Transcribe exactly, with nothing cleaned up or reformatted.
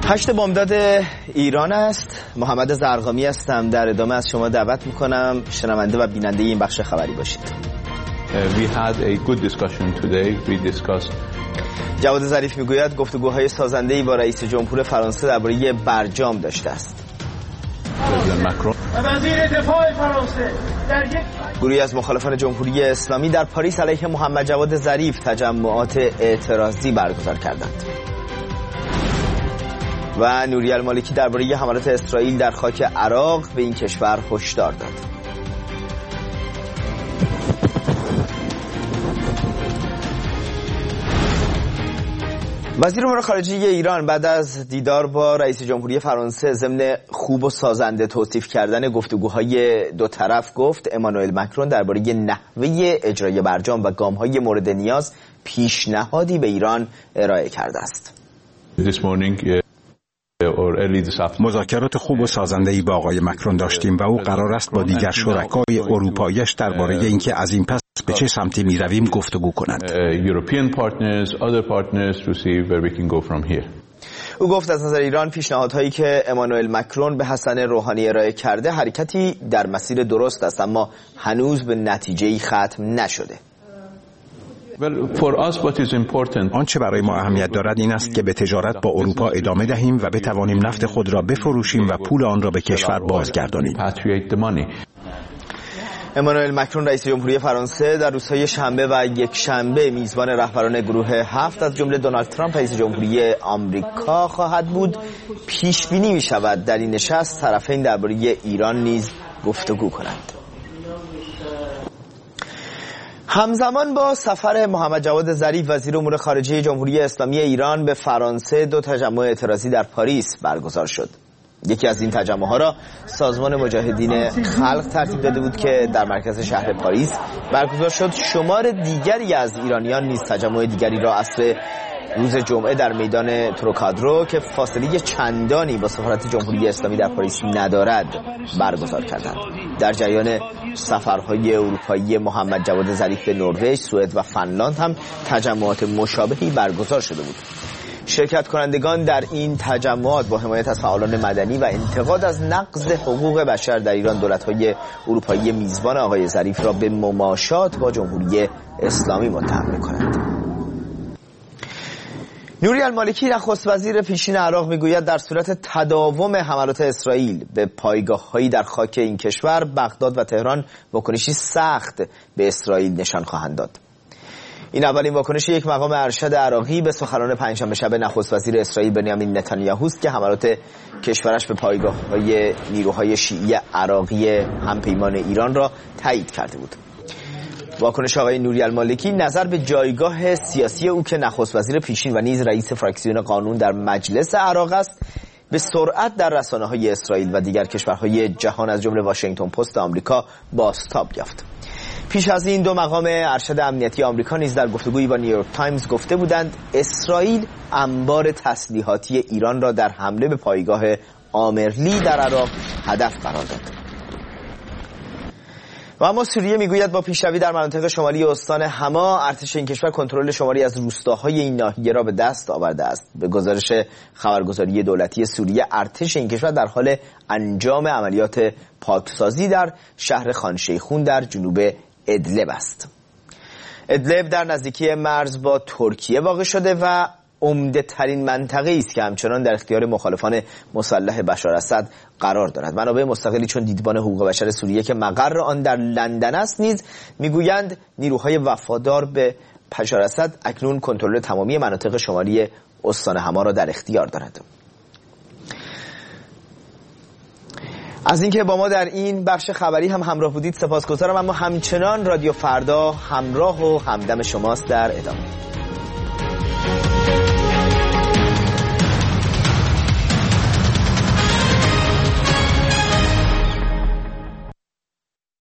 هشت بامداد ایران است. محمد زرقامی هستم. در ادامه از شما دعوت میکنم شنونده و بیننده این بخش خبری باشید. We had a good discussion today. We discussed جواد ظریف میگوید گفتگوهای سازنده‌ای با رئیس جمهور فرانسه درباره برجام داشته است. وزیر دفاع فرانسه در یک گروهی از مخالفان جمهوری اسلامی در پاریس علیه محمد جواد ظریف تجمعات اعتراضی برگزار کردند. و نوری المالکی درباره حملات اسرائیل در خاک عراق به این کشور هشدار داد. وزیر امور خارجه ایران بعد از دیدار با رئیس جمهوری فرانسه ضمن خوب و سازنده توصیف کردن گفتگوهای دو طرف گفت امانوئل مکرون درباره نحوه اجرای برجام و گام‌های مورد نیاز پیشنهادی به ایران ارائه کرده است. مذاکرات خوب و سازنده‌ای با آقای مکرون داشتیم و او قرار است با دیگر شرکای اروپایی‌اش درباره اینکه از این پس به چه سمتی می‌رویم گفتگو کنند. او گفت از نظر ایران پیشنهادهایی که امانوئل مکرون به حسن روحانی ارائه کرده حرکتی در مسیر درست است، اما هنوز به نتیجه‌ای ختم نشده. آنچه برای ما اهمیت دارد این است که به تجارت با اروپا ادامه دهیم و بتوانیم نفت خود را بفروشیم و پول آن را به کشور بازگردانیم. امانوئل مکرون رئیس جمهوری فرانسه در روزهای شنبه و یک شنبه میزبان رهبران گروه هفت از جمله دونالد ترامپ رئیس جمهوری آمریکا خواهد بود. پیش بینی می شود در این نشست طرفین درباره ایران نیز گفتگو کنند. همزمان با سفر محمد جواد ظریف وزیر امور خارجه جمهوری اسلامی ایران به فرانسه دو تجمع اعتراضی در پاریس برگزار شد. یکی از این تجمع‌ها را سازمان مجاهدین خلق ترتیب داده بود که در مرکز شهر پاریس برگزار شد. شمار دیگری از ایرانیان نیز تجمع دیگری را عصر روز جمعه در میدان تروکادرو که فاصله چندانی با سفارت جمهوری اسلامی در پاریس ندارد برگزار کردند. در جریان سفرهای اروپایی محمد جواد ظریف به نروژ، سوئد و فنلاند هم تجمعات مشابهی برگزار شده بود. شرکت کنندگان در این تجمعات با حمایت از فعالان مدنی و انتقاد از نقض حقوق بشر در ایران دولت‌های اروپایی میزبان آقای ظریف را به مماشات با جمهوری اسلامی متهم می‌کنند. نوری المالکی نخست وزیر پیشین عراق میگوید در صورت تداوم حملات اسرائیل به پایگاه‌هایی در خاک این کشور، بغداد و تهران واکنشی سخت به اسرائیل نشان خواهند داد. این اولین واکنش یک مقام ارشد عراقی به سخنان پنجشنبه شب نخست وزیر اسرائیل بنیامین نتانیاهو است که حملات کشورش به پایگاه‌های نیروهای شیعی عراقی همپیمان ایران را تایید کرده بود. واکنش آقای نوری المالکی نظر به جایگاه سیاسی او که نخست وزیر پیشین و نیز رئیس فراکسیون قانون در مجلس عراق است به سرعت در رسانه‌های اسرائیل و دیگر کشورهای جهان از جمله واشنگتن پست آمریکا بازتاب یافت. پیش از این دو مقام ارشد امنیتی آمریکا نیز در گفتگویی با نیویورک تایمز گفته بودند اسرائیل انبار تسلیحاتی ایران را در حمله به پایگاه آمرلی در عراق هدف قرار داد. و اما سوریه میگوید با پیشروی در مناطق شمالی استان حما ارتش این کشور کنترل شماری از روستاهای این ناحیه را به دست آورده است. به گزارش خبرگزاری دولتی سوریه ارتش این کشور در حال انجام عملیات پاکسازی در شهر خان شیخون در جنوب ادلب است. ادلب در نزدیکی مرز با ترکیه واقع شده و عمده ترین منطقه است که همچنان در اختیار مخالفان مسلح بشار اسد قرار دارد. منابع مستقلی چون دیدبان حقوق بشر سوریه که مقر آن در لندن است نیز میگویند نیروهای وفادار به بشار اسد اکنون کنترل تمامی مناطق شمالی استان حما را در اختیار دارد. از اینکه با ما در این بخش خبری هم همراه بودید سپاسگزارم، اما همچنان رادیو فردا همراه و همدم شماست در ادامه.